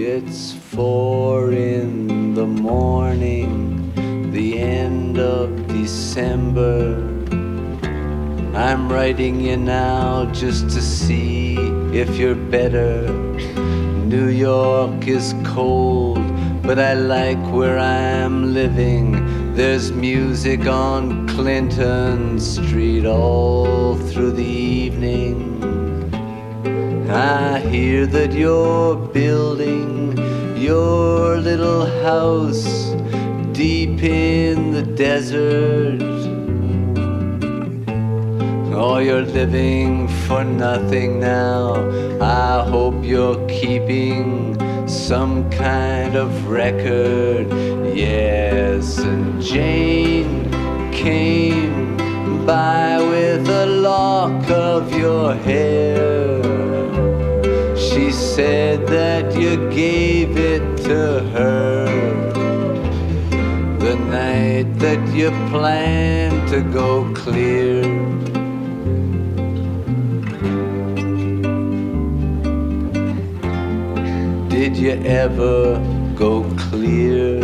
It's 4 in the morning, the end of December. I'm writing you now just to see if you're better. New York is cold, but I like where I'm living. There's music on Clinton Street all through the evening. I hear that you're building your little house deep in the desert. Oh, you're living for nothing now. I hope you're keeping some kind of record. Yes, and Jane came by with a lock of your hair. She said that you gave it to her the night that you planned to go clear. Did you ever go clear?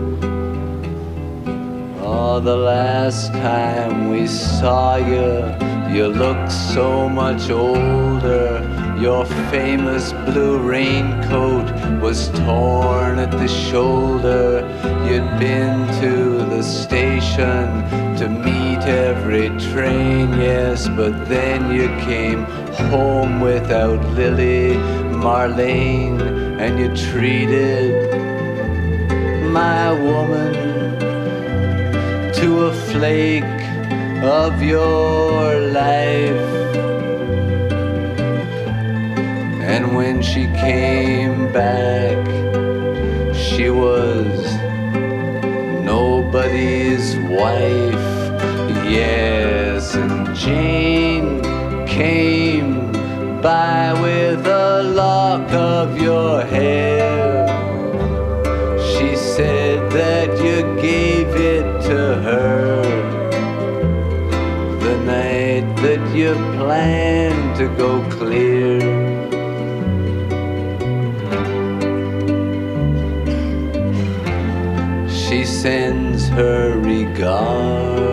Oh, the last time we saw you, you looked so much older. Your famous blue raincoat was torn at the shoulder. You'd been to the station to meet every train, yes, but then you came home without Lily Marlene, and you treated my woman to a flake of your life. And when she came back, she was nobody's wife. Yes, and Jane came by with a lock of your hair. She said that you gave it to her the night that you planned to go clear. She sends her regards.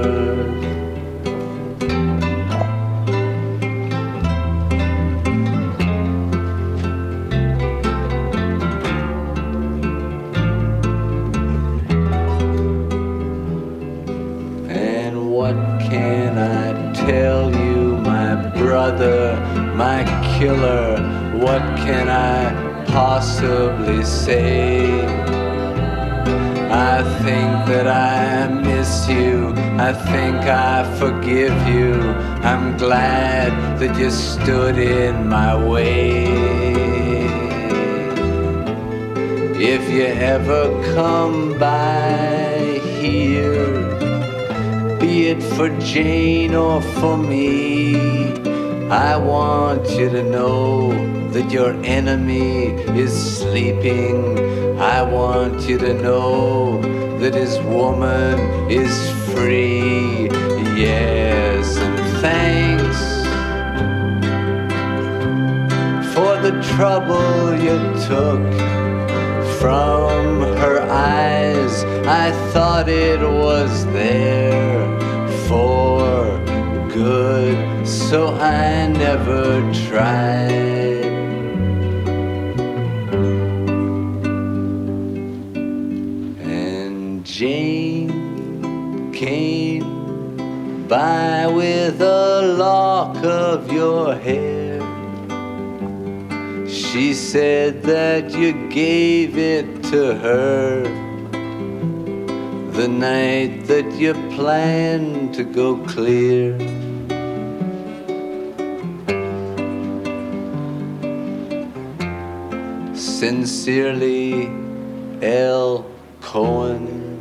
And what can I tell you, my brother, my killer? What can I possibly say? I think that I miss you, I think I forgive you. I'm glad that you stood in my way. If you ever come by here, be it for Jane or for me, I want you to know that your enemy is sleeping. I want you to know that his woman is free. Yes, and thanks for the trouble you took from her eyes. I thought it was there for good, so I never tried. Jane came by with a lock of your hair. She said that you gave it to her the night that you planned to go clear. Sincerely, L. Cohen.